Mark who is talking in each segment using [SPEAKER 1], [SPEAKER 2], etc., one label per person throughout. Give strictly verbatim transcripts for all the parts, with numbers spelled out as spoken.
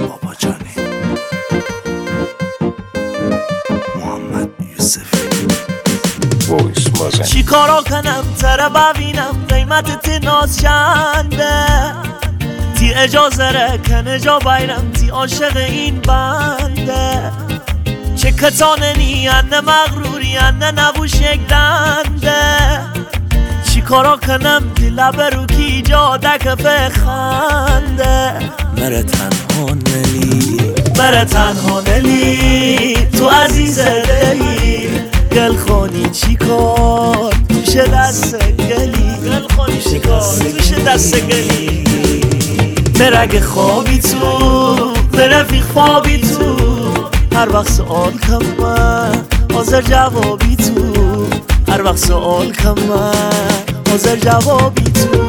[SPEAKER 1] بابا جانی محمد یوسفی
[SPEAKER 2] وایس مازن
[SPEAKER 3] چی کارا کنم تره ببینم قیمت تی ناز چنده تی اجازه رکن اجا بیرم تی عاشق این بنده چه کتانه نیانه مغروری انه نبوش یک دنده چی کارا کنم دل برو کی جا دکفه خنده
[SPEAKER 1] مره تنها نلی
[SPEAKER 3] مره تنها نلی تو عزیز دلی گل خونی چی کار توش دست گلی گل خونی چی کار توش دست گلی مرگ خوابی تو برفی خوابی تو هر وقت سوال کم من حاضر جوابی تو هر وقت سوال کم من حاضر جوابی تو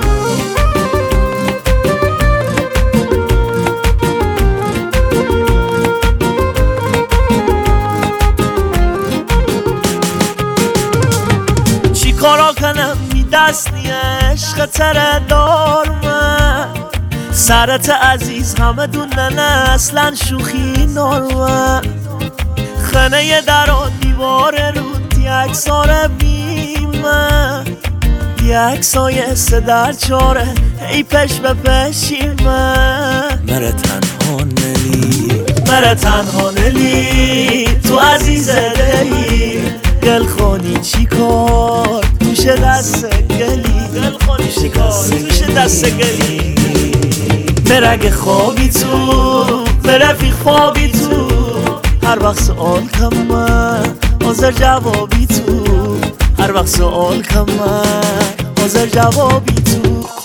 [SPEAKER 3] چی کارا کنم می دست نی عشق تره دار من سرت عزیز همه دونن اصلا شوخی نارمن خنه یه در و دیوار رو دی اکسار بیمه دی اکسای سه در چاره ای پش به پشیمه
[SPEAKER 1] مره تنها نلی
[SPEAKER 3] مره تنها نلی تو عزیز دلی گل خونی چی کار توش دست گلی گل خونی چی کار توش دست گلی مرگ خوابی تو برفی خوابی تو هر وقت سوال کم من حاضر جوابی تو هر وقت سوال کم من حاضر جوابی تو